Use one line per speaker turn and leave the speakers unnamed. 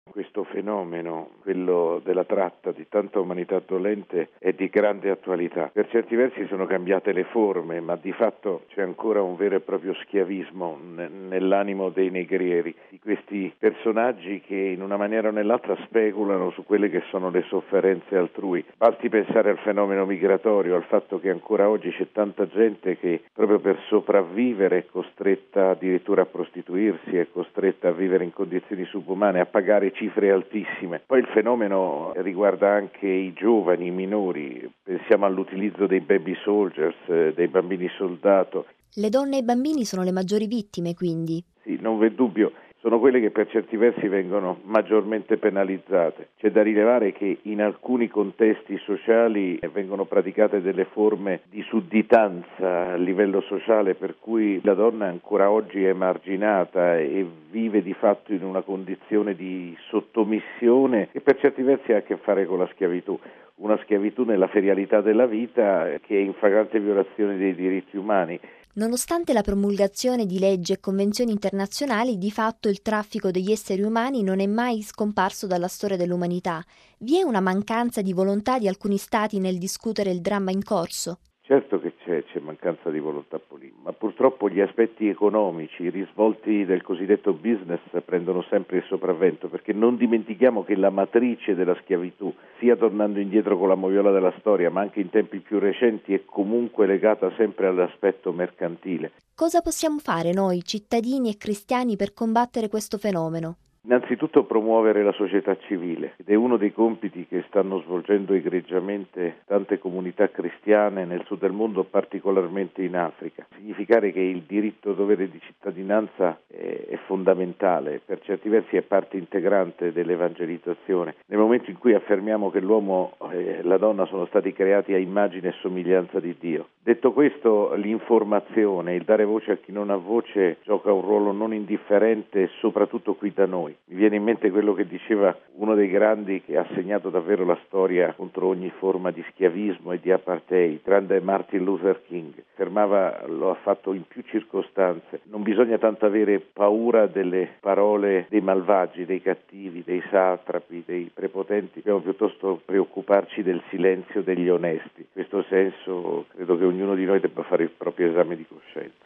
Questo fenomeno, quello della tratta di tanta umanità dolente, è di grande attualità. Per certi versi sono cambiate le forme, ma di fatto c'è ancora un vero e proprio schiavismo nell'animo dei negrieri, di questi personaggi che in una maniera o nell'altra speculano su quelle che sono le sofferenze altrui. Basti pensare al fenomeno migratorio, al fatto che ancora oggi c'è tanta gente che proprio per sopravvivere è costretta addirittura a prostituirsi, è costretta a vivere in condizioni subumane, a pagare cifre altissime. Poi il fenomeno riguarda anche i giovani, i minori, pensiamo all'utilizzo dei baby soldiers, dei bambini soldato.
Le donne e i bambini sono le maggiori vittime, quindi.
Sì, non v'è dubbio. Sono quelle che per certi versi vengono maggiormente penalizzate. C'è da rilevare che in alcuni contesti sociali vengono praticate delle forme di sudditanza a livello sociale, per cui la donna ancora oggi è emarginata e vive di fatto in una condizione di sottomissione che per certi versi ha a che fare con la schiavitù. Una schiavitù nella ferialità della vita che è in flagrante violazione dei diritti umani.
Nonostante la promulgazione di leggi e convenzioni internazionali, di fatto il traffico degli esseri umani non è mai scomparso dalla storia dell'umanità. Vi è una mancanza di volontà di alcuni stati nel discutere il dramma in corso?
Certo che c'è mancanza di volontà politica, ma purtroppo gli aspetti economici, i risvolti del cosiddetto business prendono sempre il sopravvento, perché non dimentichiamo che la matrice della schiavitù, sia tornando indietro con la moviola della storia, ma anche in tempi più recenti, è comunque legata sempre all'aspetto mercantile.
Cosa possiamo fare noi, cittadini e cristiani, per combattere questo fenomeno?
Innanzitutto promuovere la società civile ed è uno dei compiti che stanno svolgendo egregiamente tante comunità cristiane nel sud del mondo, particolarmente in Africa. Significare che il diritto dovere di cittadinanza è fondamentale, per certi versi è parte integrante dell'evangelizzazione. Nel momento in cui affermiamo che l'uomo e la donna sono stati creati a immagine e somiglianza di Dio. Detto questo, l'informazione, il dare voce a chi non ha voce gioca un ruolo non indifferente, soprattutto qui da noi. Mi viene in mente quello che diceva uno dei grandi che ha segnato davvero la storia contro ogni forma di schiavismo e di apartheid, grande Martin Luther King. Lo ha fatto in più circostanze. Non bisogna tanto avere paura delle parole dei malvagi, dei cattivi, dei satrapi, dei prepotenti, dobbiamo piuttosto preoccuparci del silenzio degli onesti. In questo senso credo che ognuno di noi debba fare il proprio esame di coscienza.